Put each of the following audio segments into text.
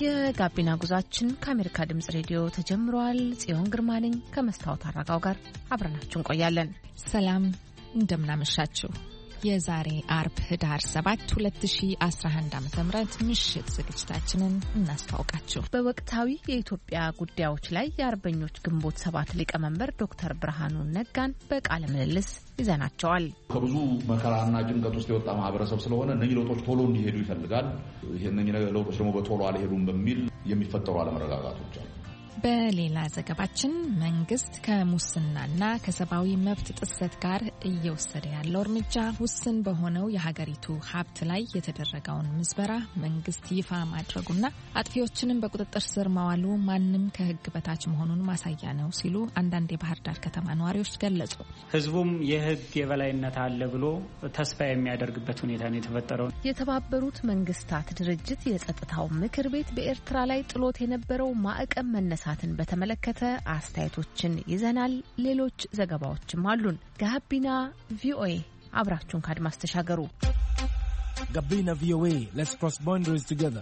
የጋቢና ጉዟችን ከአሜሪካ ድምጽ ሬዲዮ ተጀምሯል። ጽዮን ግርማ ነኝ ከመስታወት አራጋው ጋር አብረናችሁ እንቆያለን። ሰላም እንደምናመሻችሁ። የዛሬ አርብ ህዳር 7 2011 ዓ.ም ምሽት ዝግጅታችንን እናስተዋውቃችሁ። በወቅታዊ የኢትዮጵያ ጉዳዮች ላይ የአርበኞች ግንቦት 7 ሊቀመንበር ዶክተር ብርሃኑ ነጋን በቃለ ምልልስ ይዘናቸዋል። ከብዙ መከራና ጭንቀት ውስጥ የወጣ ማህበረሰብ ስለሆነ እነዚህ ለውጦች ቶሎ እንዲሄዱ ይፈልጋል። እነዚህ ለውጦች ደግሞ በቶሎ አልሄዱም በሚል የሚፈጠሩ አለመረጋጋቶች አሉ። በሌላ ዘገባችን መንግስት ከሙስናና ከሰብአዊ መብት ጥሰት ጋር እየወሰደ ያለው እርምጃ ውስን በሆነው የሀገሪቱ ሀብት ላይ የተደረገውን ምዝበራ መንግስት ይፋ ማድረጉና አጥፊዎችንም በቁጥጥር ስር ማዋሉ ማንም ከህግ በታች መሆኑን ማሳያ ነው ሲሉ አንዳንድ የባህር ዳር ከተማ ነዋሪዎች ገለጹ። ህዝቡም የህግ የበላይነት አለ ብሎ ተስፋ የሚያደርግበት ሁኔታ ነው የተፈጠረው። የተባበሩት መንግስታት ድርጅት የጸጥታው ምክር ቤት በኤርትራ ላይ ጥሎት የነበረው ማዕቀብ መነሳትን በተመለከተ አስተያየቶችን ይዘናል። ሌሎች ዘገባዎችም አሉን። ጋቢና ቪኦኤ አብራችሁን ከአድማስ ተሻገሩ። ጋቢና ቪኦኤ Let's cross boundaries together።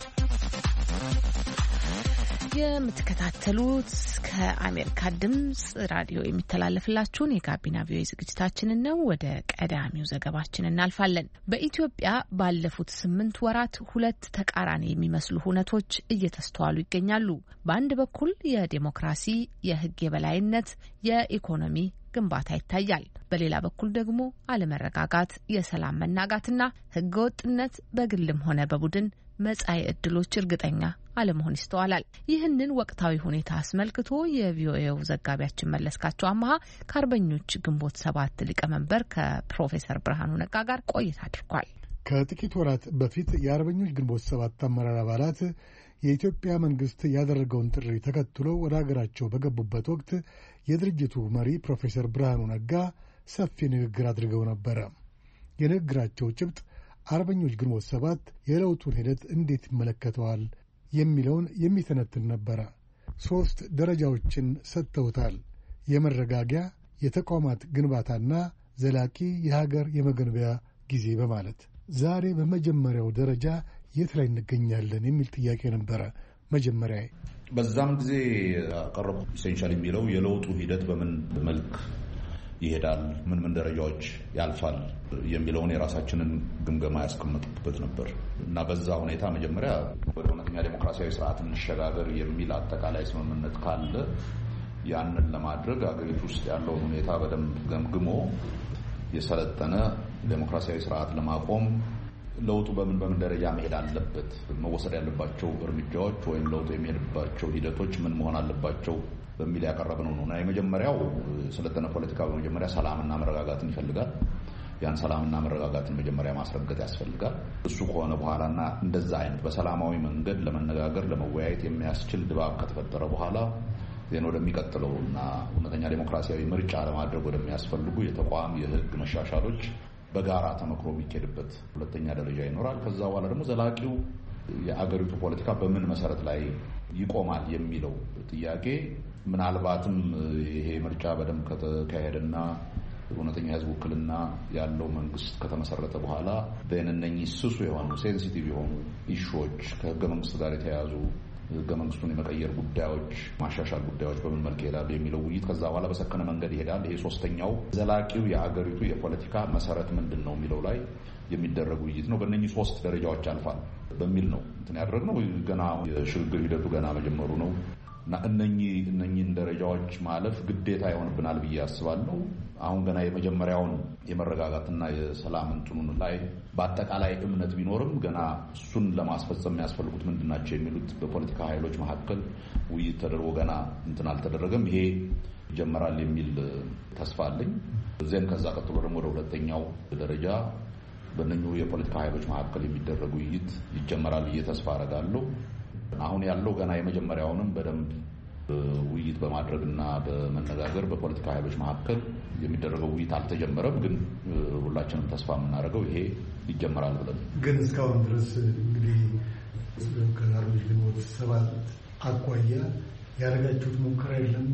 የምትከታተሉት ከአሜሪካ ድምጽ ራዲዮ የሚተላለፍላችሁን የጋቢና ቪኦኤ ዝግጅታችንን ነው። ወደ ቀዳሚው ዘገባችን እናልፋለን። በኢትዮጵያ ባለፉት 8 ወራት ሁለት ተቃራኒ የሚመስሉ ሁነቶች እየተስተዋሉ ይገኛሉ። በአንድ በኩል የዲሞክራሲ፣ የህግ የበላይነት፣ የኢኮኖሚ ግንባታ ይታያል። በሌላ በኩል ደግሞ አለመረጋጋት፣ የሰላም መናጋትና ህገወጥነት በግልም ሆነ በቡድን መጻኢ ዕድሎች እርግጠኛ አለመሆን ይስተዋላል። ይህንን ወቅታዊ ሁኔታ አስመልክቶ የቪኦኤው ዘጋቢያችን መለስካቸው አማሃ ከአርበኞች ግንቦት 7 ሊቀመንበር ከፕሮፌሰር ብርሃኑ ነጋ ጋር ቆይታ አድርጓል። ከጥቂት ወራት በፊት የአርበኞች ግንቦት 7 አመራር አባላት የኢትዮጵያ መንግስት ያደረገውን ጥሪ ተከትሎ ወደ ሀገራቸው በገቡበት ወቅት የድርጅቱ መሪ ፕሮፌሰር ብርሃኑ ነጋ ሰፊ ንግግር አድርገው ነበረ። የንግግራቸው ጭብጥ አርበኞች ግንቦት 7 የለውጡን ሂደት እንዴት ይመለከተዋል የሚለውን የሚተነትን ነበረ። 3 ደረጃዎችን ሰጥተውታል። የመረጋጊያ፣ የተቋማት ግንባታና ዘላቂ የሀገር የመገንቢያ ጊዜ በማለት ዛሬ በመጀመሪያው ደረጃ የት ላይ እንገኛለን የሚል ጥያቄ ነበረ። መጀመሪያ በዛም ጊዜ ያቀረቡ ኢሴንሻል የሚለው የለውጡ ሂደት በምን መልክ ይሄዳል፣ ምን ደረጃዎች ያልፋል የሚለውን የራሳችንን ግምገማ ያስቀመጥኩበት ነበር እና በዛ ሁኔታ መጀመሪያ ወደ እውነተኛ ዴሞክራሲያዊ ስርዓት እንሸጋገር የሚል አጠቃላይ ስምምነት ካለ ያንን ለማድረግ አገሪቱ ውስጥ ያለውን ሁኔታ በደንብ ገምግሞ የሰለጠነ ዴሞክራሲያዊ ስርዓት ለማቆም ለውጡ በምን ደረጃ መሄድ አለበት፣ መወሰድ ያለባቸው እርምጃዎች ወይም ለውጡ የሚሄድባቸው ሂደቶች ምን መሆን አለባቸው በሚል ያቀረብነው ነው። እና የመጀመሪያው ሰለጠነ ፖለቲካ በመጀመሪያ ሰላምና መረጋጋትን ይፈልጋል። ያን ሰላምና መረጋጋትን መጀመሪያ ማስረገጥ ያስፈልጋል። እሱ ከሆነ በኋላና እንደዛ አይነት በሰላማዊ መንገድ ለመነጋገር ለመወያየት የሚያስችል ድባብ ከተፈጠረ በኋላ ዜና ወደሚቀጥለውና እውነተኛ ዴሞክራሲያዊ ምርጫ ለማድረግ ወደሚያስፈልጉ የተቋም የህግ መሻሻሎች በጋራ ተመክሮ የሚኬድበት ሁለተኛ ደረጃ ይኖራል። ከዛ በኋላ ደግሞ ዘላቂው የአገሪቱ ፖለቲካ በምን መሰረት ላይ ይቆማል የሚለው ጥያቄ ምናልባትም ይሄ ምርጫ በደንብ ከተካሄደና እውነተኛ ህዝብ ውክልና ያለው መንግስት ከተመሰረተ በኋላ በእነኚህ ስሱ የሆኑ ሴንሲቲቭ የሆኑ ኢሹዎች ከህገ መንግስት ጋር የተያያዙ ህገ መንግስቱን የመቀየር ጉዳዮች፣ ማሻሻል ጉዳዮች በምን መልክ ይሄዳሉ የሚለው ውይይት ከዛ በኋላ በሰከነ መንገድ ይሄዳል። ይሄ ሶስተኛው ዘላቂው የአገሪቱ የፖለቲካ መሰረት ምንድን ነው የሚለው ላይ የሚደረግ ውይይት ነው። በእነኚህ 3 ደረጃዎች አልፋል በሚል ነው እንትን ያደረግነው። ገና የሽግግር ሂደቱ ገና መጀመሩ ነው እና እነኚህን ደረጃዎች ማለፍ ግዴታ ይሆንብናል ብዬ አስባለሁ። አሁን ገና የመጀመሪያውን የመረጋጋትና የሰላም እንትኑን ላይ በአጠቃላይ እምነት ቢኖርም ገና እሱን ለማስፈጸም የሚያስፈልጉት ምንድናቸው የሚሉት በፖለቲካ ኃይሎች መካከል ውይይት ተደርጎ ገና እንትን አልተደረገም። ይሄ ይጀመራል የሚል ተስፋ አለኝ። እዚያም ከዛ ቀጥሎ ደግሞ ወደ ሁለተኛው ደረጃ በእነኚሁ የፖለቲካ ኃይሎች መካከል የሚደረግ ውይይት ይጀመራል ብዬ ተስፋ አደርጋለሁ። አሁን ያለው ገና የመጀመሪያውንም በደንብ ውይይት በማድረግና በመነጋገር በፖለቲካ ኃይሎች መካከል የሚደረገው ውይይት አልተጀመረም። ግን ሁላችንም ተስፋ የምናደርገው ይሄ ይጀመራል ብለን ግን እስካሁን ድረስ እንግዲህ ከአርበኞች ግንቦት 7 አኳያ ያደረጋችሁት ሙከራ የለም?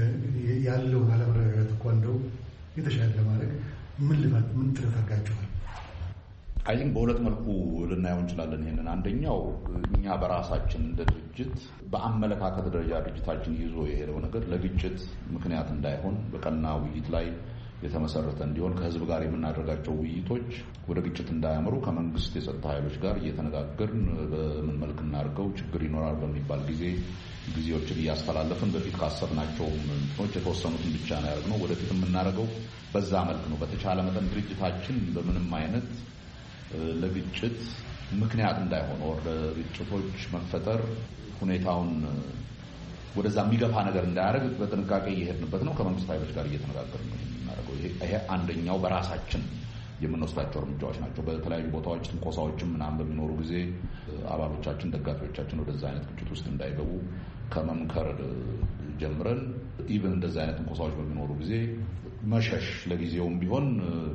ያለውን አለመረጋጋት እኮ እንደው የተሻለ ለማድረግ ምን ጥረት አድርጋችኋል? አይ ቲንክ በሁለት መልኩ ልናየው እንችላለን ይሄንን። አንደኛው እኛ በራሳችን እንደ ድርጅት በአመለካከት ደረጃ ድርጅታችን ይዞ የሄደው ነገር ለግጭት ምክንያት እንዳይሆን በቀና ውይይት ላይ የተመሰረተ እንዲሆን ከህዝብ ጋር የምናደርጋቸው ውይይቶች ወደ ግጭት እንዳያመሩ ከመንግስት የጸጥታ ኃይሎች ጋር እየተነጋገርን በምን መልክ እናድርገው ችግር ይኖራል በሚባል ጊዜዎችን እያስተላለፍን በፊት ካሰብናቸው እንትኖች የተወሰኑትን ብቻ ነው ያደረግነው። ወደፊት የምናደርገው በዛ መልክ ነው። በተቻለ መጠን ድርጅታችን በምንም አይነት ለግጭት ምክንያት እንዳይሆን ወደ ግጭቶች መፈጠር ሁኔታውን ወደዛ የሚገፋ ነገር እንዳያደርግ በጥንቃቄ እየሄድንበት ነው። ከመንግስት ኃይሎች ጋር እየተነጋገርን ነው የምናደርገው። ይሄ አንደኛው በራሳችን የምንወስዳቸው እርምጃዎች ናቸው። በተለያዩ ቦታዎች ትንኮሳዎችም ምናምን በሚኖሩ ጊዜ አባሎቻችን፣ ደጋፊዎቻችን ወደዛ አይነት ግጭት ውስጥ እንዳይገቡ ከመምከር ጀምረን ኢቭን እንደዛ አይነት ትንኮሳዎች በሚኖሩ ጊዜ መሸሽ ለጊዜውም ቢሆን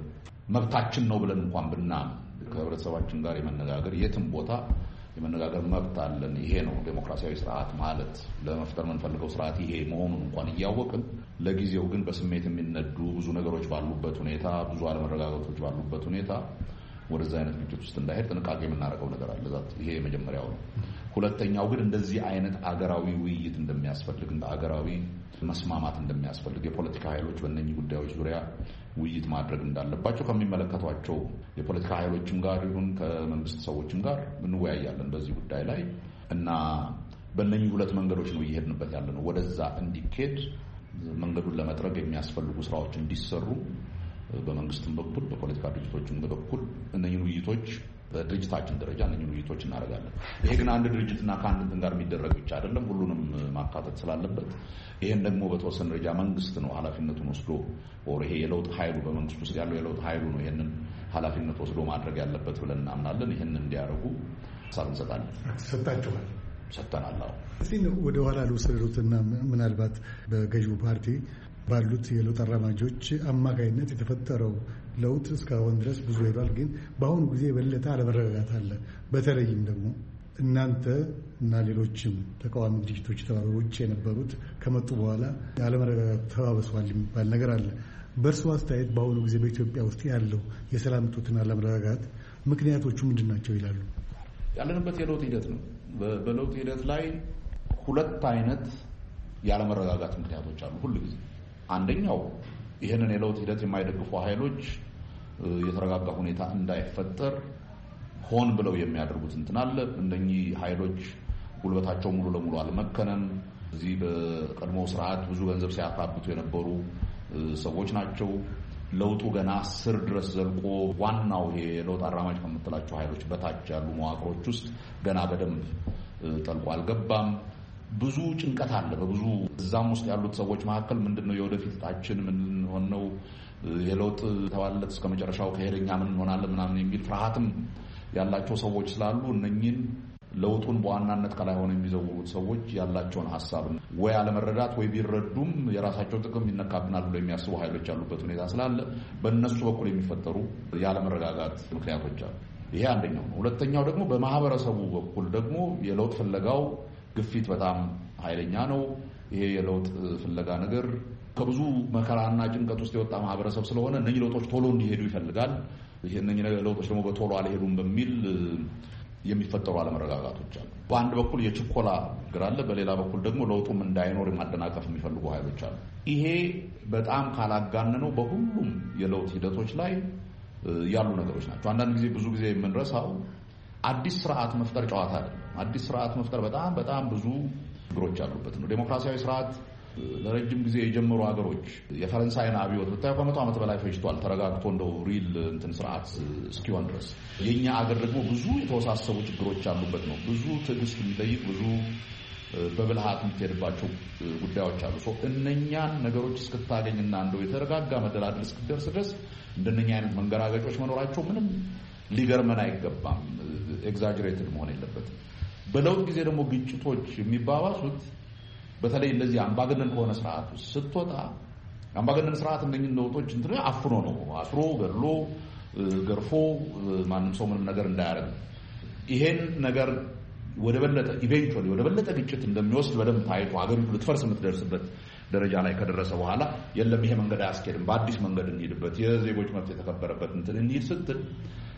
መብታችን ነው ብለን እንኳን ብናምን ከህብረተሰባችን ጋር የመነጋገር የትም ቦታ የመነጋገር መብት አለን። ይሄ ነው ዴሞክራሲያዊ ስርዓት ማለት ለመፍጠር የምንፈልገው ስርዓት ይሄ መሆኑን እንኳን እያወቅን ለጊዜው ግን በስሜት የሚነዱ ብዙ ነገሮች ባሉበት ሁኔታ፣ ብዙ አለመረጋጋቶች ባሉበት ሁኔታ ወደዛ አይነት ግጭት ውስጥ እንዳይሄድ ጥንቃቄ የምናደርገው ነገር አለ። ይሄ የመጀመሪያው ነው። ሁለተኛው ግን እንደዚህ አይነት አገራዊ ውይይት እንደሚያስፈልግ፣ እንደ አገራዊ መስማማት እንደሚያስፈልግ የፖለቲካ ኃይሎች በእነኚህ ጉዳዮች ዙሪያ ውይይት ማድረግ እንዳለባቸው ከሚመለከቷቸው የፖለቲካ ኃይሎችም ጋር ይሁን ከመንግስት ሰዎችም ጋር እንወያያለን በዚህ ጉዳይ ላይ እና በእነኚህ ሁለት መንገዶች ነው እየሄድንበት ያለ ነው። ወደዛ እንዲኬድ መንገዱን ለመጥረግ የሚያስፈልጉ ስራዎች እንዲሰሩ በመንግስትም በኩል በፖለቲካ ድርጅቶችም በኩል እነኚህ ውይይቶች በድርጅታችን ደረጃ እነኚህ ውይይቶች እናደርጋለን። ይሄ ግን አንድ ድርጅትና ከአንድ እንትን ጋር የሚደረግ ብቻ አይደለም፣ ሁሉንም ማካተት ስላለበት ይሄን ደግሞ በተወሰነ ደረጃ መንግስት ነው ኃላፊነቱን ወስዶ ይሄ የለውጥ ኃይሉ በመንግስት ውስጥ ያለው የለውጥ ኃይሉ ነው ይሄንን ኃላፊነት ወስዶ ማድረግ ያለበት ብለን እናምናለን። ይሄን እንዲያደርጉ ሀሳብ እንሰጣለን። ሰጣችኋል? ሰጥተናል። እስቲ ወደ ኋላ ልውሰዱትና ምናልባት በገዢው ፓርቲ ባሉት የለውጥ አራማጆች አማካይነት የተፈጠረው ለውጥ እስካሁን ድረስ ብዙ ሄዷል። ግን በአሁኑ ጊዜ የበለጠ አለመረጋጋት አለ። በተለይም ደግሞ እናንተ እና ሌሎችም ተቃዋሚ ድርጅቶች ውጭ የነበሩት ከመጡ በኋላ አለመረጋጋት ተባብሷል የሚባል ነገር አለ። በእርሱ አስተያየት በአሁኑ ጊዜ በኢትዮጵያ ውስጥ ያለው የሰላም እጦትና አለመረጋጋት ምክንያቶቹ ምንድን ናቸው ይላሉ? ያለንበት የለውጥ ሂደት ነው። በለውጥ ሂደት ላይ ሁለት አይነት ያለመረጋጋት ምክንያቶች አሉ ሁሉ ጊዜ። አንደኛው ይህንን የለውጥ ሂደት የማይደግፉ ኃይሎች የተረጋጋ ሁኔታ እንዳይፈጠር ሆን ብለው የሚያደርጉት እንትን አለ። እነኚህ ኃይሎች ጉልበታቸው ሙሉ ለሙሉ አልመከነም። እዚህ በቀድሞ ስርዓት ብዙ ገንዘብ ሲያካብቱ የነበሩ ሰዎች ናቸው። ለውጡ ገና ስር ድረስ ዘልቆ ዋናው ይሄ የለውጥ አራማጅ ከምትላቸው ኃይሎች በታች ያሉ መዋቅሮች ውስጥ ገና በደንብ ጠልቆ አልገባም። ብዙ ጭንቀት አለ በብዙ እዛም ውስጥ ያሉት ሰዎች መካከል ምንድነው የወደፊት ዕጣችን ምን ሆነው የለውጥ ተዋለት እስከ መጨረሻው ከሄደኛ ምን እንሆናለን ምናምን የሚል ፍርሃትም ያላቸው ሰዎች ስላሉ እነኚህን ለውጡን በዋናነት ከላይ ሆነው የሚዘውሩት ሰዎች ያላቸውን ሐሳብ ወይ አለመረዳት ወይ ቢረዱም የራሳቸው ጥቅም ይነካብናል ብለው የሚያስቡ ኃይሎች ያሉበት ሁኔታ ስላለ በእነሱ በኩል የሚፈጠሩ ያለመረጋጋት ምክንያቶች አሉ። ይሄ አንደኛው ነው። ሁለተኛው ደግሞ በማህበረሰቡ በኩል ደግሞ የለውጥ ፍለጋው ግፊት በጣም ኃይለኛ ነው። ይሄ የለውጥ ፍለጋ ነገር ከብዙ መከራና ጭንቀት ውስጥ የወጣ ማህበረሰብ ስለሆነ እነኚህ ለውጦች ቶሎ እንዲሄዱ ይፈልጋል። እነኚህ ለውጦች ደግሞ በቶሎ አልሄዱም በሚል የሚፈጠሩ አለመረጋጋቶች አሉ። በአንድ በኩል የችኮላ ችግር አለ፣ በሌላ በኩል ደግሞ ለውጡም እንዳይኖር ማደናቀፍ የሚፈልጉ ኃይሎች አሉ። ይሄ በጣም ካላጋነነው በሁሉም የለውጥ ሂደቶች ላይ ያሉ ነገሮች ናቸው። አንዳንድ ጊዜ ብዙ ጊዜ የምንረሳው አዲስ ስርዓት መፍጠር ጨዋታ አይደለም። አዲስ ስርዓት መፍጠር በጣም ብዙ ችግሮች ያሉበት ነው። ዴሞክራሲያዊ ስርዓት ለረጅም ጊዜ የጀመሩ ሀገሮች የፈረንሳይን አብዮት ብታዩ ከ100 ዓመት በላይ ፈጅቷል ተረጋግቶ እንደው ሪል እንትን ስርዓት እስኪሆን ድረስ። የኛ ሀገር ደግሞ ብዙ የተወሳሰቡ ችግሮች ያሉበት ነው። ብዙ ትዕግስት የሚጠይቅ ብዙ በብልሃት የምትሄድባቸው ጉዳዮች አሉ። እነኛን ነገሮች እስክታገኝና እንደው የተረጋጋ መደላደል እስክትደርስ ድረስ እንደነኛ አይነት መንገራገጮች መኖራቸው ምንም ሊገርመን አይገባም። ኤግዛጀሬትድ መሆን የለበትም። በለውጥ ጊዜ ደግሞ ግጭቶች የሚባባሱት በተለይ እንደዚህ አምባገነን ከሆነ ስርዓት ውስጥ ስትወጣ አምባገነን ስርዓት እነኝን ለውጦች እንትን አፍኖ ነው አስሮ ገድሎ ገርፎ ማንም ሰው ምንም ነገር እንዳያደርግ ይሄን ነገር ወደ በለጠ ኢቬንቹዋሊ ወደ በለጠ ግጭት እንደሚወስድ በደንብ ታይቶ ሀገሪቱ ልትፈርስ የምትደርስበት ደረጃ ላይ ከደረሰ በኋላ የለም ይሄ መንገድ አያስኬድም፣ በአዲስ መንገድ እንሂድበት፣ የዜጎች መብት የተከበረበት እንትን እንሂድ ስትል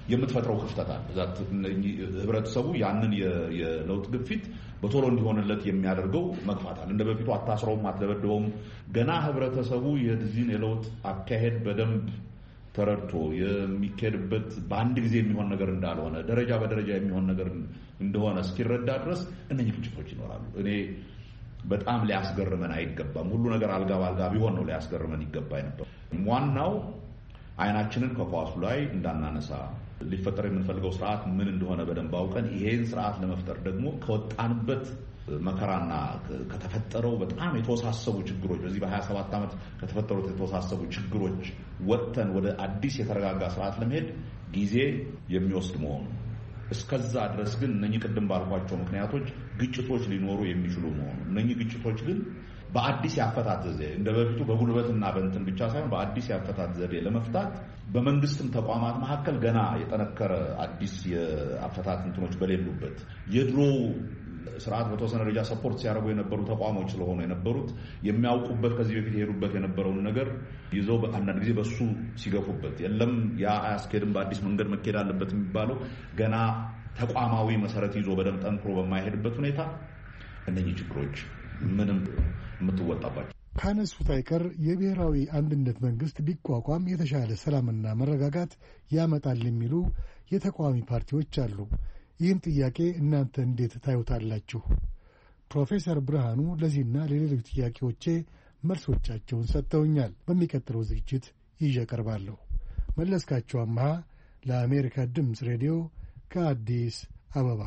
የምትፈጥረው ክፍተት አለ። ዛት ህብረተሰቡ ያንን የለውጥ ግፊት በቶሎ እንዲሆንለት የሚያደርገው መግፋት አለ። እንደ በፊቱ አታስረውም፣ አትደበድበውም። ገና ህብረተሰቡ የዚህን የለውጥ አካሄድ በደንብ ተረድቶ የሚካሄድበት በአንድ ጊዜ የሚሆን ነገር እንዳልሆነ ደረጃ በደረጃ የሚሆን ነገር እንደሆነ እስኪረዳ ድረስ እነኚህ ግጭቶች ይኖራሉ። እኔ በጣም ሊያስገርመን አይገባም። ሁሉ ነገር አልጋ ባልጋ ቢሆን ነው ሊያስገርመን ይገባ ነበር። ዋናው አይናችንን ከኳሱ ላይ እንዳናነሳ ሊፈጠር የምንፈልገው ስርዓት ምን እንደሆነ በደንብ አውቀን ይሄን ስርዓት ለመፍጠር ደግሞ ከወጣንበት መከራና ከተፈጠረው በጣም የተወሳሰቡ ችግሮች በዚህ በ27 ዓመት ከተፈጠሩት የተወሳሰቡ ችግሮች ወጥተን ወደ አዲስ የተረጋጋ ስርዓት ለመሄድ ጊዜ የሚወስድ መሆኑ እስከዛ ድረስ ግን እነኚህ ቅድም ባልኳቸው ምክንያቶች ግጭቶች ሊኖሩ የሚችሉ መሆኑ እነኚህ ግጭቶች ግን በአዲስ ያፈታት ዘዴ እንደበፊቱ በጉልበትና በእንትን ብቻ ሳይሆን በአዲስ ያፈታት ዘዴ ለመፍታት በመንግስትም ተቋማት መካከል ገና የጠነከረ አዲስ የአፈታት እንትኖች በሌሉበት የድሮ ስርዓት በተወሰነ ደረጃ ሰፖርት ሲያደርጉ የነበሩ ተቋሞች ስለሆኑ የነበሩት የሚያውቁበት ከዚህ በፊት የሄዱበት የነበረውን ነገር ይዘው አንዳንድ ጊዜ በሱ ሲገፉበት የለም ያ አያስኬድም በአዲስ መንገድ መኬድ አለበት የሚባለው ገና ተቋማዊ መሰረት ይዞ በደንብ ጠንክሮ በማይሄድበት ሁኔታ እነዚህ ችግሮች ምንም የምትወጣባቸው ካነሱት አይቀር የብሔራዊ አንድነት መንግስት ቢቋቋም የተሻለ ሰላምና መረጋጋት ያመጣል የሚሉ የተቃዋሚ ፓርቲዎች አሉ። ይህን ጥያቄ እናንተ እንዴት ታዩታላችሁ? ፕሮፌሰር ብርሃኑ ለዚህና ለሌሎች ጥያቄዎቼ መልሶቻቸውን ሰጥተውኛል። በሚቀጥለው ዝግጅት ይዤ ቀርባለሁ። መለስካቸው አምሃ ለአሜሪካ ድምፅ ሬዲዮ ከአዲስ አበባ።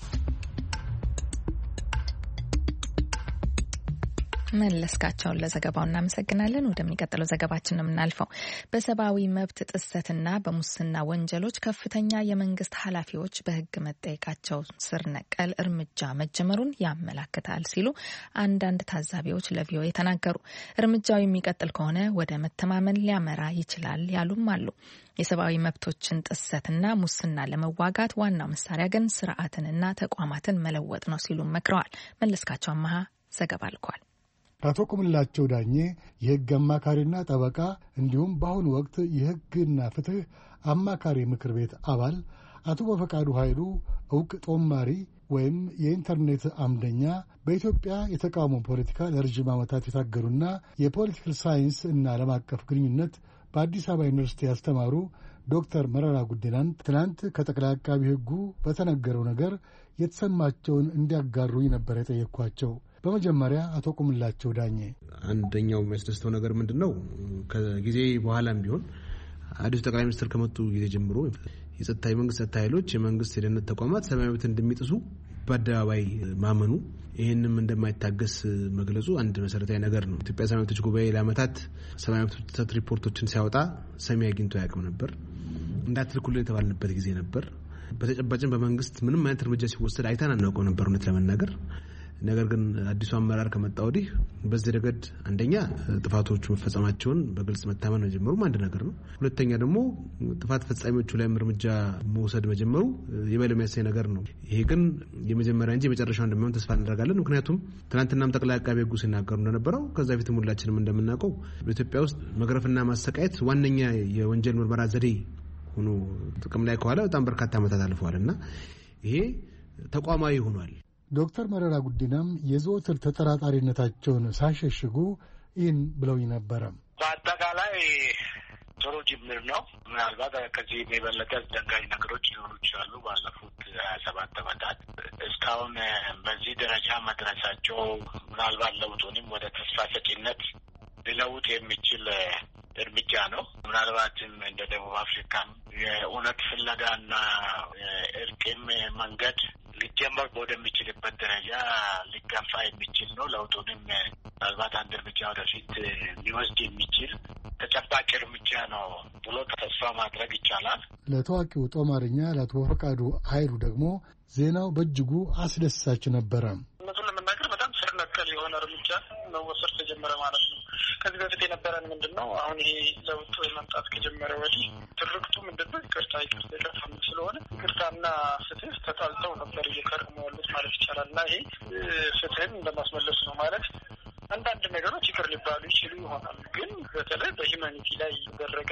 መለስካቸውን ለዘገባው እናመሰግናለን። ወደሚቀጥለው ዘገባችን ነው የምናልፈው። በሰብአዊ መብት ጥሰትና በሙስና ወንጀሎች ከፍተኛ የመንግስት ኃላፊዎች በሕግ መጠየቃቸው ስር ነቀል እርምጃ መጀመሩን ያመላክታል ሲሉ አንዳንድ ታዛቢዎች ለቪኦኤ ተናገሩ። እርምጃው የሚቀጥል ከሆነ ወደ መተማመን ሊያመራ ይችላል ያሉም አሉ። የሰብአዊ መብቶችን ጥሰትና ሙስና ለመዋጋት ዋናው መሳሪያ ግን ስርዓትንና ተቋማትን መለወጥ ነው ሲሉ መክረዋል። መለስካቸው አማሃ ዘገባ ልኳል። አቶ ቁምላቸው ዳኜ የሕግ አማካሪና ጠበቃ እንዲሁም በአሁኑ ወቅት የሕግና ፍትሕ አማካሪ ምክር ቤት አባል፣ አቶ በፈቃዱ ኃይሉ ዕውቅ ጦማሪ ወይም የኢንተርኔት አምደኛ፣ በኢትዮጵያ የተቃውሞ ፖለቲካ ለረጅም ዓመታት የታገሉና የፖለቲካል ሳይንስ እና ዓለም አቀፍ ግንኙነት በአዲስ አበባ ዩኒቨርሲቲ ያስተማሩ ዶክተር መረራ ጉዲናን ትናንት ከጠቅላይ አቃቢ ሕጉ በተነገረው ነገር የተሰማቸውን እንዲያጋሩኝ ነበር የጠየቅኳቸው። በመጀመሪያ አቶ ቁምላቸው ዳኜ አንደኛው የሚያስደስተው ነገር ምንድን ነው? ከጊዜ በኋላም ቢሆን አዲሱ ጠቅላይ ሚኒስትር ከመጡ ጊዜ ጀምሮ የጸጥታ የመንግስት ጸጥታ ኃይሎች የመንግስት የደህንነት ተቋማት ሰብአዊ መብት እንደሚጥሱ በአደባባይ ማመኑ ይህንም እንደማይታገስ መግለጹ አንድ መሰረታዊ ነገር ነው። ኢትዮጵያ ሰብአዊ መብቶች ጉባኤ ለዓመታት ሰብአዊ መብቶች ጥሰት ሪፖርቶችን ሲያወጣ ሰሚ አግኝቶ አያውቅም ነበር። እንዳትልኩልን የተባልንበት ጊዜ ነበር። በተጨባጭም በመንግስት ምንም አይነት እርምጃ ሲወሰድ አይተን አናውቀው ነበር እውነት ለመናገር። ነገር ግን አዲሱ አመራር ከመጣ ወዲህ በዚህ ረገድ አንደኛ ጥፋቶቹ መፈጸማቸውን በግልጽ መታመን መጀመሩ አንድ ነገር ነው። ሁለተኛ ደግሞ ጥፋት ፈጻሚዎቹ ላይም እርምጃ መውሰድ መጀመሩ የበለጠ የሚያሳይ ነገር ነው። ይሄ ግን የመጀመሪያ እንጂ የመጨረሻው እንደማይሆን ተስፋ እናደርጋለን። ምክንያቱም ትናንትናም ጠቅላይ አቃቤ ሕጉ ሲናገሩ እንደነበረው ከዛ ፊትም ሁላችንም እንደምናውቀው በኢትዮጵያ ውስጥ መግረፍና ማሰቃየት ዋነኛ የወንጀል ምርመራ ዘዴ ሆኖ ጥቅም ላይ ከዋለ በጣም በርካታ ዓመታት አልፈዋልና ይሄ ተቋማዊ ሆኗል። ዶክተር መረራ ጉዲናም የዘወትር ተጠራጣሪነታቸውን ሳይሸሽጉ ይህን ብለውኝ ነበረ። በአጠቃላይ ጥሩ ጅምር ነው። ምናልባት ከዚህ የበለጠ አስደንጋጭ ነገሮች ሊሆኑ ይችላሉ። ባለፉት 27 ዓመታት እስካሁን በዚህ ደረጃ መድረሳቸው ምናልባት ለውጡንም ወደ ተስፋ ሰጪነት ሊለውጥ የሚችል እርምጃ ነው። ምናልባትም እንደ ደቡብ አፍሪካም የእውነት ፍለጋና እርቅም መንገድ ሊጀመር ወደሚችልበት ደረጃ ሊገፋ የሚችል ነው። ለውጡንም ምናልባት አንድ እርምጃ ወደፊት ሊወስድ የሚችል ተጨባጭ እርምጃ ነው ብሎ ተስፋ ማድረግ ይቻላል። ለታዋቂው ጦማርኛ ለአቶ በፈቃዱ ኃይሉ ደግሞ ዜናው በእጅጉ አስደሳች ነበረ። እውነቱን ለመናገር በጣም ስር ነቀል የሆነ እርምጃ መወሰድ ተጀመረ ማለት ነው። ከዚህ በፊት የነበረን ምንድን ነው? አሁን ይሄ ለውጥ መምጣት ከጀመረ ወዲህ ትርክቱ ምንድን ነው? ይቅርታ የለፋም ስለሆነ ይቅርታና ፍትህ ተጣልተው ነበር እየከረሙ ያሉት ማለት ይቻላል። እና ይሄ ፍትህን እንደማስመለስ ነው ማለት አንዳንድ ነገሮች ይቅር ሊባሉ ይችሉ ይሆናል። ግን በተለይ በሂውማኒቲ ላይ የተደረገ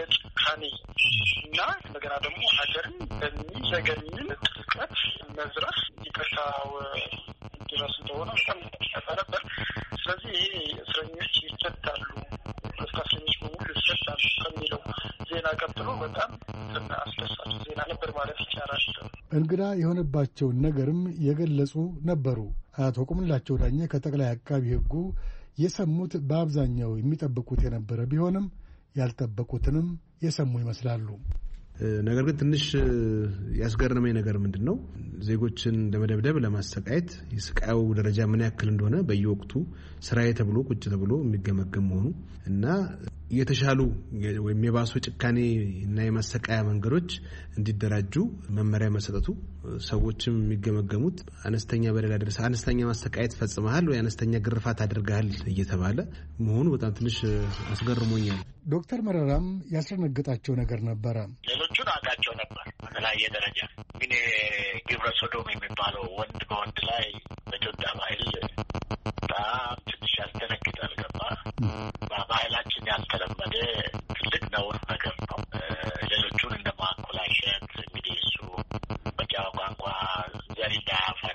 ጭካኔ እና እንደገና ደግሞ ሀገርን በሚዘገንን ጥልቀት መዝረፍ ይቅርታው ድረስ እንደሆነ በጣም ያሳ ነበር። ስለዚህ ይሄ እስረኞች ይፈታሉ፣ ፖለቲካ እስረኞች በሙሉ ይፈታሉ ከሚለው ዜና ቀጥሎ በጣም አስደሳች ዜና ነበር ማለት ይቻላል። እንግዳ የሆነባቸውን ነገርም የገለጹ ነበሩ። አቶ ቁምላቸው ዳኘ ከጠቅላይ አቃቢ ሕጉ የሰሙት በአብዛኛው የሚጠብቁት የነበረ ቢሆንም ያልጠበቁትንም የሰሙ ይመስላሉ። ነገር ግን ትንሽ ያስገረመኝ ነገር ምንድነው ዜጎችን ለመደብደብ ለማሰቃየት የስቃዩ ደረጃ ምን ያክል እንደሆነ በየወቅቱ ስራዬ ተብሎ ቁጭ ተብሎ የሚገመገም መሆኑ እና የተሻሉ ወይም የባሱ ጭካኔ እና የማሰቃያ መንገዶች እንዲደራጁ መመሪያ መሰጠቱ ሰዎችም የሚገመገሙት አነስተኛ በደል አድርሰ አነስተኛ ማሰቃየት ፈጽመሃል ወይ አነስተኛ ግርፋት አድርገሃል እየተባለ መሆኑ በጣም ትንሽ አስገርሞኛል። ዶክተር መረራም ያስደነገጣቸው ነገር ነበረ። ሌሎቹን አውቃቸው ነበር በተለያየ ደረጃ፣ ግን ግብረ ሶዶም የሚባለው ወንድ በወንድ ላይ በኢትዮጵያ ባህል በጣም ትንሽ ያስደነግጣል። ገባ በባህላችን ያልተለመደ ትልቅ ነውር ነገር ነው። ሌሎቹን እንደ ማኮላሸት እንግዲህ እሱ በጃዋ ቋንቋ ዘር እንዳያፈራ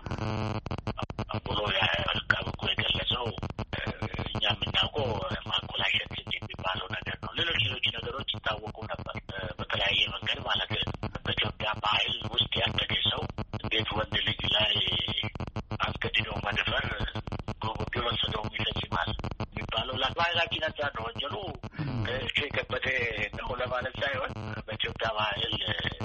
ብሎ ያልቃብቆ የገለጸው እኛ የምናውቀው ማኮላሸት የሚባለው ነገር ነው። ሌሎች ነገሮች ይታወቁ ነበር በተለያየ መንገድ ማለት ነው። በኢትዮጵያ ባህል ውስጥ ያደገ ሰው እንዴት ወንድ ልጅ ላይ አስገድዶ መድፈር ግብረ ሰዶም ይፈጽማል የሚባለው ባህላችን አንጻር ነው። ወንጀሉ እሱ የከበደ ነው ለማለት ሳይሆን በኢትዮጵያ ባህል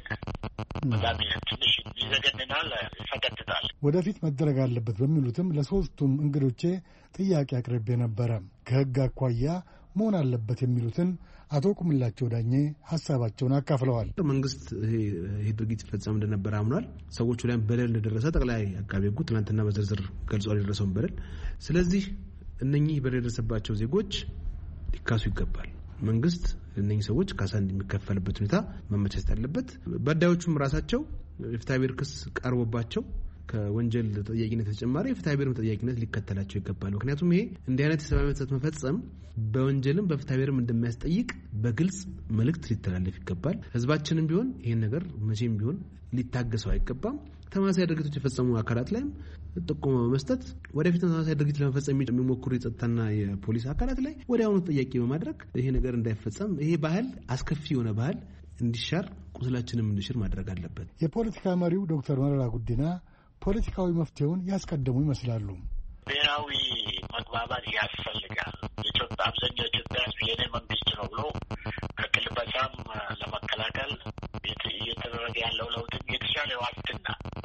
በጣም ትንሽ ይዘገንናል፣ ይፈቀጥጣል። ወደፊት መደረግ አለበት በሚሉትም ለሶስቱም እንግዶቼ ጥያቄ አቅርቤ ነበረ። ከህግ አኳያ መሆን አለበት የሚሉትን አቶ ቁምላቸው ዳኘ ሐሳባቸውን አካፍለዋል። መንግስት ይሄ ድርጊት ይፈጸም እንደነበር አምኗል። ሰዎቹ ላይ በደል እንደደረሰ ጠቅላይ አቃቤ ሕጉ ትናንትና በዝርዝር ገልጿል የደረሰውን በደል። ስለዚህ እነኚህ በደል የደረሰባቸው ዜጎች ሊካሱ ይገባል። መንግስት እነኚህ ሰዎች ካሳ እንደሚከፈልበት ሁኔታ መመቻቸት አለበት። በዳዮቹም ራሳቸው የፍትሐብሔር ክስ ቀርቦባቸው ከወንጀል ተጠያቂነት ተጨማሪ የፍትሐብሔርም ተጠያቂነት ሊከተላቸው ይገባል። ምክንያቱም ይሄ እንዲህ አይነት የሰብአዊ መብት ጥሰት መፈጸም በወንጀልም በፍትሐብሔርም እንደሚያስጠይቅ በግልጽ መልእክት ሊተላለፍ ይገባል። ህዝባችንም ቢሆን ይሄን ነገር መቼም ቢሆን ሊታገሰው አይገባም። ተመሳሳይ ድርጊቶች የፈጸሙ አካላት ላይም ጥቆማ በመስጠት ወደፊት ተመሳሳይ ድርጊት ለመፈጸም የሚሞክሩ የጸጥታና የፖሊስ አካላት ላይ ወዲያውኑ ተጠያቂ በማድረግ ይሄ ነገር እንዳይፈጸም ይሄ ባህል አስከፊ የሆነ ባህል እንዲሻር ቁስላችንም እንዲሽር ማድረግ አለበት። የፖለቲካ መሪው ዶክተር መረራ ጉዲና ፖለቲካዊ መፍትሄውን ያስቀደሙ ይመስላሉ። ብሔራዊ መግባባት ያስፈልጋል። የኢትዮጵያ አብዛኛው ኢትዮጵያ ሕዝብ የኔ መንግስት ነው ብሎ ከቅልበሳም ለመከላከል እየተደረገ ያለው ለውጥ የተሻለ ዋስትና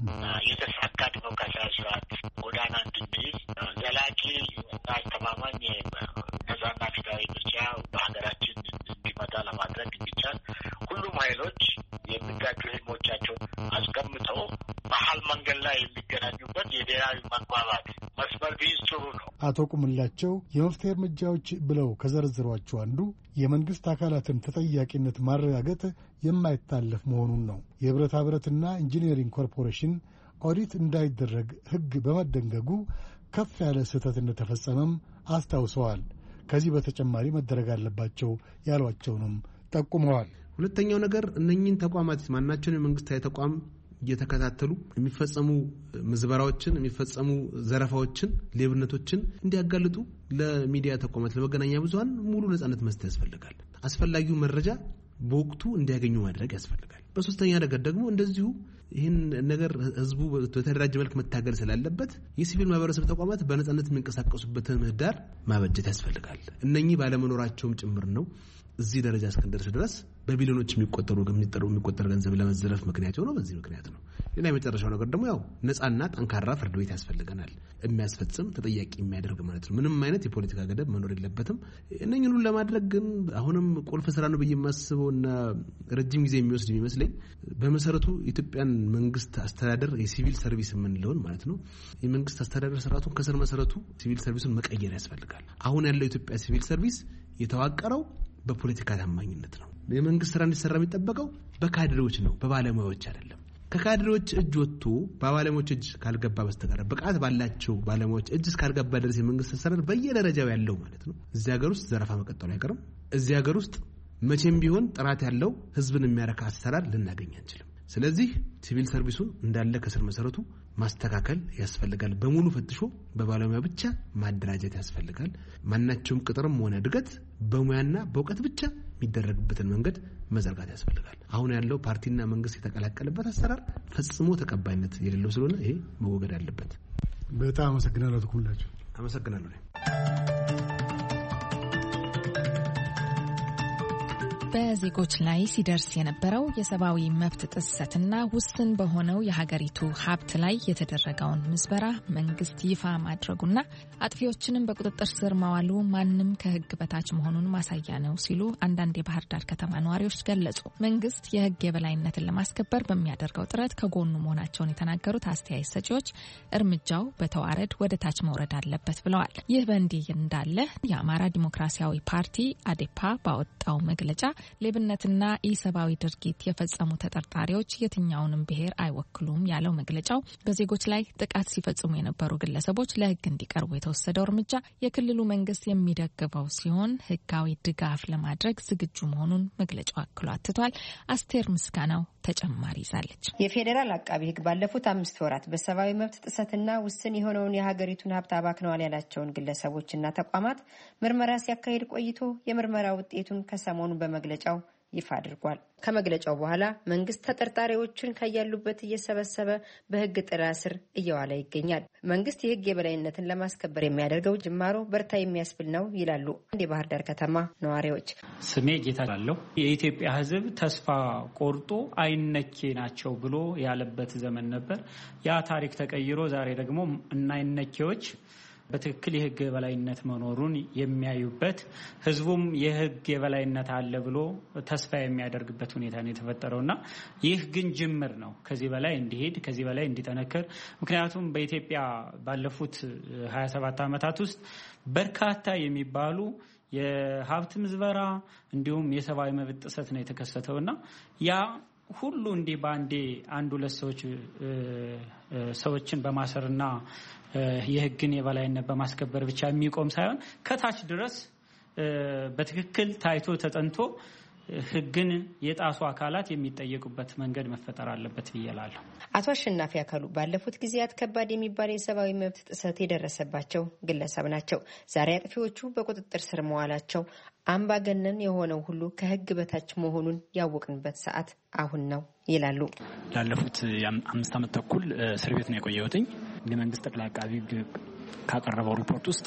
የተሳካ ዲሞክራሲያዊ ስርዓት ጎዳና እንድንይዝ ዘላቂ እና አስተማማኝ ነጻና ፍትሃዊ ምርጫ በሀገራችን እንዲመጣ ለማድረግ እንዲቻል ሁሉም ኃይሎች የሚጋጩ ህልሞቻቸውን አስቀምጠው መሀል መንገድ ላይ የሚገናኙበት የብሔራዊ መግባባት መስመር ቢይዝ ጥሩ ነው። አቶ ቁምላቸው የመፍትሄ እርምጃዎች ብለው ከዘረዘሯቸው አንዱ የመንግስት አካላትን ተጠያቂነት ማረጋገጥ የማይታለፍ መሆኑን ነው። የብረታ ብረትና ኢንጂነሪንግ ኮርፖሬሽን ኦዲት እንዳይደረግ ህግ በመደንገጉ ከፍ ያለ ስህተት እንደተፈጸመም አስታውሰዋል። ከዚህ በተጨማሪ መደረግ አለባቸው ያሏቸውንም ጠቁመዋል። ሁለተኛው ነገር እነኚህን ተቋማት ማናቸውን የመንግስታዊ ተቋም እየተከታተሉ የሚፈጸሙ ምዝበራዎችን፣ የሚፈጸሙ ዘረፋዎችን፣ ሌብነቶችን እንዲያጋልጡ ለሚዲያ ተቋማት፣ ለመገናኛ ብዙሃን ሙሉ ነጻነት መስጠት ያስፈልጋል። አስፈላጊው መረጃ በወቅቱ እንዲያገኙ ማድረግ ያስፈልጋል። በሶስተኛ ነገር ደግሞ እንደዚሁ ይህን ነገር ህዝቡ በተደራጀ መልክ መታገል ስላለበት የሲቪል ማህበረሰብ ተቋማት በነጻነት የሚንቀሳቀሱበትን ምህዳር ማበጀት ያስፈልጋል። እነኚህ ባለመኖራቸውም ጭምር ነው እዚህ ደረጃ እስከደረሰ ድረስ በቢሊዮኖች የሚቆጠር ገንዘብ ለመዘረፍ ምክንያት ሆኖ በዚህ ምክንያት ነው። ሌላ የመጨረሻው ነገር ደግሞ ያው ነጻና ጠንካራ ፍርድ ቤት ያስፈልገናል። የሚያስፈጽም ተጠያቂ የሚያደርግ ማለት ነው። ምንም አይነት የፖለቲካ ገደብ መኖር የለበትም። እነኝን ሁሉ ለማድረግ ግን አሁንም ቁልፍ ስራ ነው ብዬ የማስበውና ረጅም ጊዜ የሚወስድ የሚመስለኝ በመሰረቱ ኢትዮጵያን መንግስት አስተዳደር የሲቪል ሰርቪስ የምንለውን ማለት ነው የመንግስት አስተዳደር ስርዓቱን ከስር መሰረቱ ሲቪል ሰርቪሱን መቀየር ያስፈልጋል። አሁን ያለው የኢትዮጵያ ሲቪል ሰርቪስ የተዋቀረው በፖለቲካ ታማኝነት ነው። የመንግስት ስራ እንዲሰራ የሚጠበቀው በካድሬዎች ነው፣ በባለሙያዎች አይደለም። ከካድሬዎች እጅ ወጥቶ በባለሙያዎች እጅ ካልገባ በስተቀር ብቃት ባላቸው ባለሙያዎች እጅ እስካልገባ ድረስ የመንግስት አሰራር በየደረጃው ያለው ማለት ነው እዚህ ሀገር ውስጥ ዘረፋ መቀጠሉ አይቀርም። እዚህ ሀገር ውስጥ መቼም ቢሆን ጥራት ያለው ህዝብን የሚያረካ አሰራር ልናገኝ አንችልም። ስለዚህ ሲቪል ሰርቪሱን እንዳለ ከስር መሰረቱ ማስተካከል ያስፈልጋል። በሙሉ ፈትሾ በባለሙያ ብቻ ማደራጀት ያስፈልጋል። ማናቸውም ቅጥርም ሆነ እድገት በሙያና በእውቀት ብቻ የሚደረግበትን መንገድ መዘርጋት ያስፈልጋል። አሁን ያለው ፓርቲና መንግስት የተቀላቀለበት አሰራር ፈጽሞ ተቀባይነት የሌለው ስለሆነ ይሄ መወገድ አለበት። በጣም አመሰግናለሁ። ተኩላችሁ አመሰግናለሁ። በዜጎች ላይ ሲደርስ የነበረው የሰብአዊ መብት ጥሰትና ውስን በሆነው የሀገሪቱ ሀብት ላይ የተደረገውን ምዝበራ መንግስት ይፋ ማድረጉና አጥፊዎችንም በቁጥጥር ስር ማዋሉ ማንም ከህግ በታች መሆኑን ማሳያ ነው ሲሉ አንዳንድ የባህር ዳር ከተማ ነዋሪዎች ገለጹ። መንግስት የህግ የበላይነትን ለማስከበር በሚያደርገው ጥረት ከጎኑ መሆናቸውን የተናገሩት አስተያየት ሰጪዎች እርምጃው በተዋረድ ወደ ታች መውረድ አለበት ብለዋል። ይህ በእንዲህ እንዳለ የአማራ ዲሞክራሲያዊ ፓርቲ አዴፓ ባወጣው መግለጫ ሌብነትና ኢሰብአዊ ድርጊት የፈጸሙ ተጠርጣሪዎች የትኛውንም ብሔር አይወክሉም ያለው መግለጫው በዜጎች ላይ ጥቃት ሲፈጽሙ የነበሩ ግለሰቦች ለህግ እንዲቀርቡ የተወሰደው እርምጃ የክልሉ መንግስት የሚደግፈው ሲሆን ህጋዊ ድጋፍ ለማድረግ ዝግጁ መሆኑን መግለጫው አክሎ አትቷል። አስቴር ምስጋናው ተጨማሪ ይዛለች። የፌዴራል አቃቢ ህግ ባለፉት 5 ወራት በሰብአዊ መብት ጥሰትና ውስን የሆነውን የሀገሪቱን ሀብት አባክነዋል ያላቸውን ግለሰቦችና ተቋማት ምርመራ ሲያካሂድ ቆይቶ የምርመራ ውጤቱን ከሰሞኑ በመግለጫው ይፋ አድርጓል። ከመግለጫው በኋላ መንግስት ተጠርጣሪዎችን ከያሉበት እየሰበሰበ በህግ ጥላ ስር እየዋለ ይገኛል። መንግስት የህግ የበላይነትን ለማስከበር የሚያደርገው ጅማሮ በርታ የሚያስብል ነው ይላሉ አንድ የባህር ዳር ከተማ ነዋሪዎች። ስሜ ጌታ ላለው የኢትዮጵያ ህዝብ ተስፋ ቆርጦ አይነኬ ናቸው ብሎ ያለበት ዘመን ነበር። ያ ታሪክ ተቀይሮ ዛሬ ደግሞ አይነኬዎች በትክክል የህግ የበላይነት መኖሩን የሚያዩበት ህዝቡም የህግ የበላይነት አለ ብሎ ተስፋ የሚያደርግበት ሁኔታ ነው የተፈጠረውና ይህ ግን ጅምር ነው። ከዚህ በላይ እንዲሄድ ከዚህ በላይ እንዲጠነክር ምክንያቱም በኢትዮጵያ ባለፉት 27 ዓመታት ውስጥ በርካታ የሚባሉ የሀብት ምዝበራ እንዲሁም የሰብአዊ መብት ጥሰት ነው የተከሰተውና ያ ሁሉ እንዲህ ባንዴ አንድ ሁለት ሰዎችን በማሰርና የህግን የበላይነት በማስከበር ብቻ የሚቆም ሳይሆን ከታች ድረስ በትክክል ታይቶ ተጠንቶ ህግን የጣሱ አካላት የሚጠየቁበት መንገድ መፈጠር አለበት ብዬላለሁ። አቶ አሸናፊ አካሉ ባለፉት ጊዜያት ከባድ የሚባል የሰብአዊ መብት ጥሰት የደረሰባቸው ግለሰብ ናቸው። ዛሬ አጥፊዎቹ በቁጥጥር ስር መዋላቸው አምባገነን የሆነው ሁሉ ከህግ በታች መሆኑን ያወቅንበት ሰዓት አሁን ነው ይላሉ። ላለፉት 5 ዓመት ተኩል እስር ቤት ነው የቆየሁትኝ። የመንግስት ጠቅላይ አቃቢ ካቀረበው ሪፖርት ውስጥ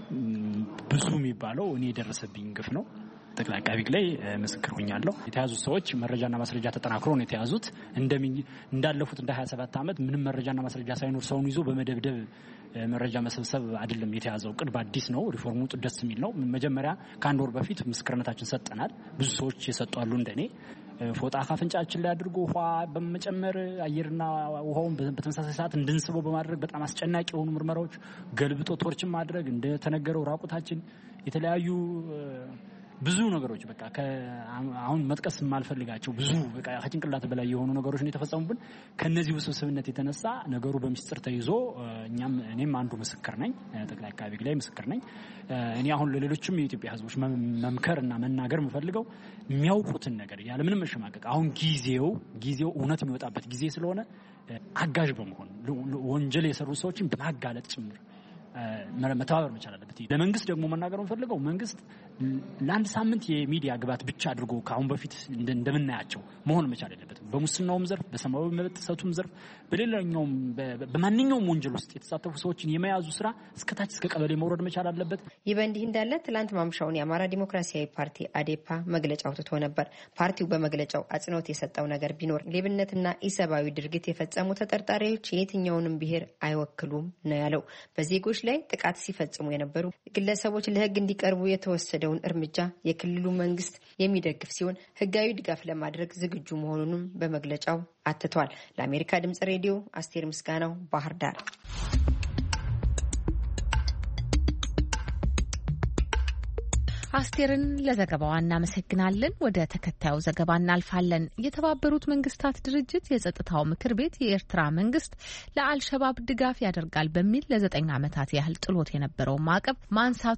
ብዙ የሚባለው እኔ የደረሰብኝ ግፍ ነው። ጠቅላይ አቃቢ ላይ ምስክር ሆኛለሁ። የተያዙት ሰዎች መረጃና ማስረጃ ተጠናክሮ ነው የተያዙት። እንዳለፉት እንደ 27 ዓመት ምንም መረጃና ማስረጃ ሳይኖር ሰውን ይዞ በመደብደብ መረጃ መሰብሰብ አይደለም የተያዘው። ቅድ በአዲስ ነው። ሪፎርሙ ደስ የሚል ነው። መጀመሪያ ከአንድ ወር በፊት ምስክርነታችን ሰጠናል። ብዙ ሰዎች የሰጡ አሉ እንደኔ ፎጣ ካፍንጫችን ላይ አድርጎ ውሃ በመጨመር አየርና ውሃውን በተመሳሳይ ሰዓት እንድንስበው በማድረግ በጣም አስጨናቂ የሆኑ ምርመራዎች ገልብጦ ቶርችን ማድረግ እንደተነገረው ራቁታችን የተለያዩ ብዙ ነገሮች በቃ አሁን መጥቀስ የማልፈልጋቸው ብዙ በቃ ከጭንቅላት በላይ የሆኑ ነገሮች ነው የተፈጸሙብን። ከነዚህ ውስብስብነት የተነሳ ነገሩ በሚስጥር ተይዞ እኔም አንዱ ምስክር ነኝ። ጠቅላይ አቃቤ ላይ ምስክር ነኝ። እኔ አሁን ለሌሎችም የኢትዮጵያ ሕዝቦች መምከርና መናገር የምፈልገው የሚያውቁትን ነገር ያለ ምንም መሸማቀቅ አሁን ጊዜው እውነት የሚወጣበት ጊዜ ስለሆነ አጋዥ በመሆን ወንጀል የሰሩ ሰዎችን በማጋለጥ ጭምር መተባበር መቻል አለበት። ለመንግስት ደግሞ መናገር የምፈልገው መንግስት ለአንድ ሳምንት የሚዲያ ግባት ብቻ አድርጎ ከአሁን በፊት እንደምናያቸው መሆን መቻል አለበትም። በሙስናውም ዘርፍ፣ በሰብአዊ መብት ጥሰቱም ዘርፍ፣ በሌላኛውም በማንኛውም ወንጀል ውስጥ የተሳተፉ ሰዎችን የመያዙ ስራ እስከታች እስከ ቀበሌ መውረድ መቻል አለበት። ይህ በእንዲህ እንዳለ ትላንት ማምሻውን የአማራ ዲሞክራሲያዊ ፓርቲ አዴፓ መግለጫ አውጥቶ ነበር። ፓርቲው በመግለጫው አጽንኦት የሰጠው ነገር ቢኖር ሌብነትና ኢሰብአዊ ድርጊት የፈጸሙ ተጠርጣሪዎች የትኛውንም ብሔር አይወክሉም ነው ያለው። በዜጎች ላይ ጥቃት ሲፈጽሙ የነበሩ ግለሰቦች ለህግ እንዲቀርቡ የተወሰደውን እርምጃ የክልሉ መንግስት የሚደግፍ ሲሆን ህጋዊ ድጋፍ ለማድረግ ዝግጁ መሆኑንም በመግለጫው አትቷል። ለአሜሪካ ድምጽ ሬዲዮ አስቴር ምስጋናው ባህር ዳር። አስቴርን ለዘገባዋ እናመሰግናለን። ወደ ተከታዩ ዘገባ እናልፋለን። የተባበሩት መንግስታት ድርጅት የጸጥታው ምክር ቤት የኤርትራ መንግስት ለአልሸባብ ድጋፍ ያደርጋል በሚል ለ9 ዓመታት ያህል ጥሎት የነበረው ማዕቀብ ማንሳቱ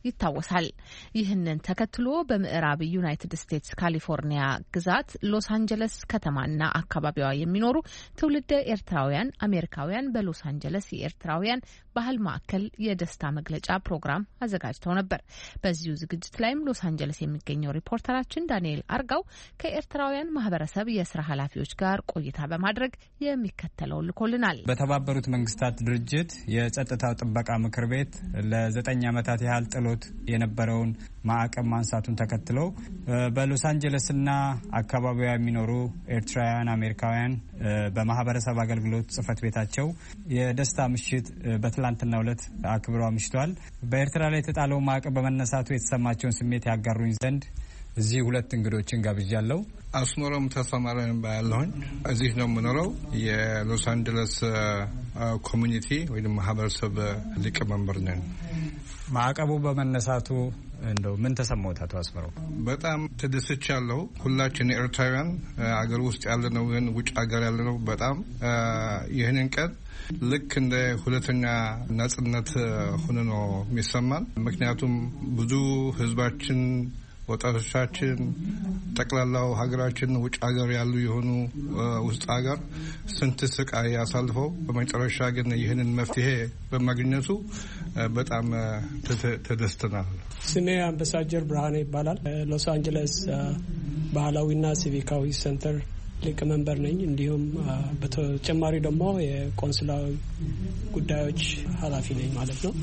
ይታወሳል። ይህንን ተከትሎ በምዕራብ ዩናይትድ ስቴትስ ካሊፎርኒያ ግዛት ሎስ አንጀለስ ከተማና አካባቢዋ የሚኖሩ ትውልደ ኤርትራውያን አሜሪካውያን በሎስ አንጀለስ የኤርትራውያን ባህል ማዕከል የደስታ መግለጫ ፕሮግራም አዘጋጅተው ነበር። በዚሁ ዝግጅት ላይም ሎስ አንጀለስ የሚገኘው ሪፖርተራችን ዳንኤል አርጋው ከኤርትራውያን ማህበረሰብ የስራ ኃላፊዎች ጋር ቆይታ በማድረግ የሚከተለውን ልኮልናል። በተባበሩት መንግስታት ድርጅት የጸጥታው ጥበቃ ምክር ቤት ለ9 ዓመታት ያህል ጥሎት የነበረውን ማዕቀብ ማንሳቱን ተከትሎ በሎስ አንጀለስና አካባቢዋ የሚኖሩ ኤርትራውያን አሜሪካውያን በማህበረሰብ አገልግሎት ጽህፈት ቤታቸው የደስታ ምሽት በትላንትናው ዕለት አክብረው አምሽተዋል። በኤርትራ ላይ የተጣለው ማዕቀብ በመነሳቱ የተሰማቸውን ስሜት ያጋሩኝ ዘንድ እዚህ ሁለት እንግዶችን ጋብዣለሁ። አስመሮም ተሰማራን ባያለሁኝ እዚህ ነው የምኖረው። የሎስ አንጀለስ ኮሚኒቲ ወይም ማህበረሰብ ሊቀመንበር ነኝ። ማዕቀቡ በመነሳቱ እንደው ምን ተሰማዎት አቶ አስመሮ? በጣም ተደስቻለሁ። ሁላችን ኤርትራውያን አገር ውስጥ ያለነው ግን ውጭ ሀገር ያለነው በጣም ይህንን ቀን ልክ እንደ ሁለተኛ ነጻነት ሆኖ ነው የሚሰማን። ምክንያቱም ብዙ ህዝባችን ወጣቶቻችን ጠቅላላው ሀገራችን ውጭ ሀገር ያሉ የሆኑ ውስጥ ሀገር ስንት ስቃይ ያሳልፈው በመጨረሻ ግን ይህንን መፍትሄ በማግኘቱ በጣም ተደስተናል። ስሜ አምባሳደር ብርሃኔ ይባላል። ሎስ አንጀለስ ባህላዊና ሲቪካዊ ሴንተር ሊቀመንበር ነኝ። እንዲሁም በተጨማሪ ደግሞ የቆንስላዊ ጉዳዮች ኃላፊ ነኝ ማለት ነው።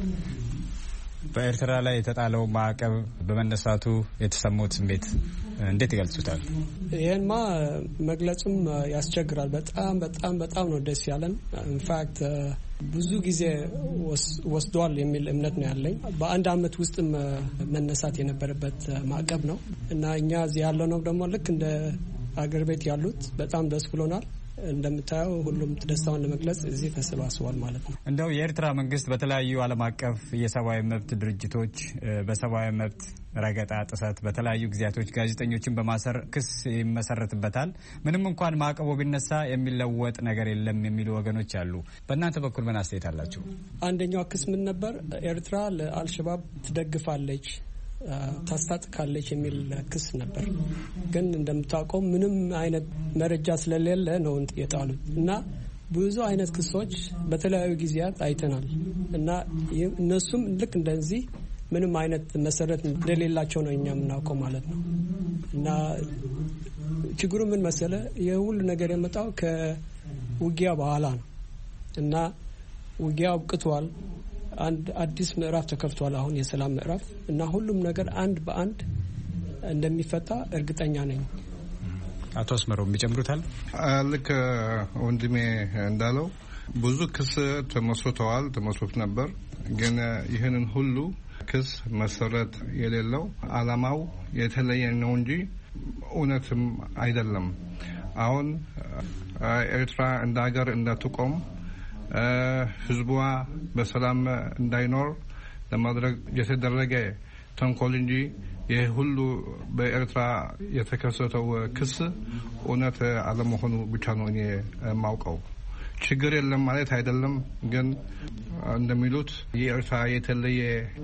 በኤርትራ ላይ የተጣለው ማዕቀብ በመነሳቱ የተሰሙት ስሜት እንዴት ይገልጹታል? ይሄንማ መግለጽም ያስቸግራል። በጣም በጣም በጣም ነው ደስ ያለን። ኢንፋክት ብዙ ጊዜ ወስዷል የሚል እምነት ነው ያለኝ። በአንድ አመት ውስጥ መነሳት የነበረበት ማዕቀብ ነው እና እኛ እዚህ ያለነው ደግሞ ልክ እንደ አገር ቤት ያሉት በጣም ደስ ብሎናል። እንደምታየው ሁሉም ደስታውን ለመግለጽ እዚህ ተሰባስቧል ማለት ነው። እንደው የኤርትራ መንግስት በተለያዩ ዓለም አቀፍ የሰብአዊ መብት ድርጅቶች በሰብአዊ መብት ረገጣ ጥሰት በተለያዩ ጊዜያቶች ጋዜጠኞችን በማሰር ክስ ይመሰረትበታል። ምንም እንኳን ማዕቀቡ ቢነሳ የሚለወጥ ነገር የለም የሚሉ ወገኖች አሉ። በእናንተ በኩል ምን አስተያየት አላችሁ? አንደኛው ክስ ምን ነበር? ኤርትራ ለአልሸባብ ትደግፋለች ታስታጥቃለች የሚል ክስ ነበር። ግን እንደምታውቀው ምንም አይነት መረጃ ስለሌለ ነው የጣሉት እና ብዙ አይነት ክሶች በተለያዩ ጊዜያት አይተናል እና እነሱም ልክ እንደዚህ ምንም አይነት መሰረት እንደሌላቸው ነው እኛ የምናውቀው ማለት ነው። እና ችግሩ ምን መሰለ? የሁሉ ነገር የመጣው ከውጊያ በኋላ ነው እና ውጊያው አብቅቷል። አንድ አዲስ ምዕራፍ ተከፍቷል። አሁን የሰላም ምዕራፍ እና ሁሉም ነገር አንድ በአንድ እንደሚፈታ እርግጠኛ ነኝ። አቶ አስመሮ የሚጨምሩታል? ልክ ወንድሜ እንዳለው ብዙ ክስ ተመስርቶ ነበር። ግን ይህንን ሁሉ ክስ መሰረት የሌለው አላማው የተለየ ነው እንጂ እውነትም አይደለም። አሁን ኤርትራ እንደ ሀገር እንዳትቆም ህዝቧ በሰላም እንዳይኖር ለማድረግ የተደረገ ተንኮል እንጂ ይህ ሁሉ በኤርትራ የተከሰተው ክስ እውነት አለመሆኑ ብቻ ነው እኔ የማውቀው። ችግር የለም ማለት አይደለም። ግን እንደሚሉት የኤርትራ የተለየ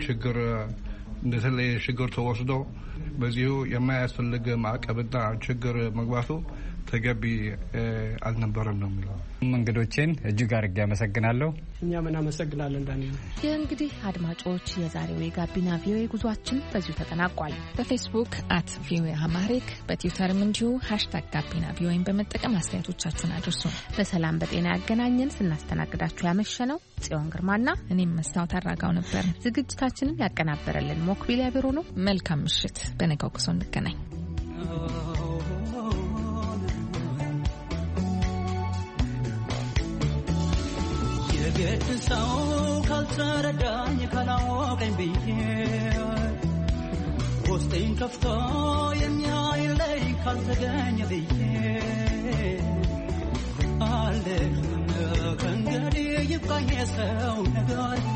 ችግር ተወስዶ በዚሁ የማያስፈልግ ማዕቀብና ችግር መግባቱ ተገቢ አልነበረም ነው የሚለው። እንግዶቼን እጅግ አድርጌ አመሰግናለሁ። እኛ ምን አመሰግናለን ዳንኤል። እንግዲህ አድማጮች የዛሬው የጋቢና ቪኦኤ ጉዟችን በዚሁ ተጠናቋል። በፌስቡክ @ቪኦኤ አማሪክ በትዊተርም እንዲሁ #ጋቢና ቪኦኤን በመጠቀም አስተያየቶቻችሁን አድርሱ። በሰላም በጤና ያገናኘን። ስናስተናግዳችሁ ያመሸነው ጽዮን ግርማና እኔም መስታወት አራጋው ነበር። ዝግጅታችንን ያቀናበረልን ሞክቢል ያብሩ ነው። መልካም ምሽት። በነገው ጉዞ እንገናኝ። የግድ ሰው ካልተረዳኝ ካላወቀኝ ብዬ ውስጤን ከፍቶ የሚያይለኝ ካልተገኘ ብዬ አለ ከእንግዲህ ይብቃኝ የሰው ነገር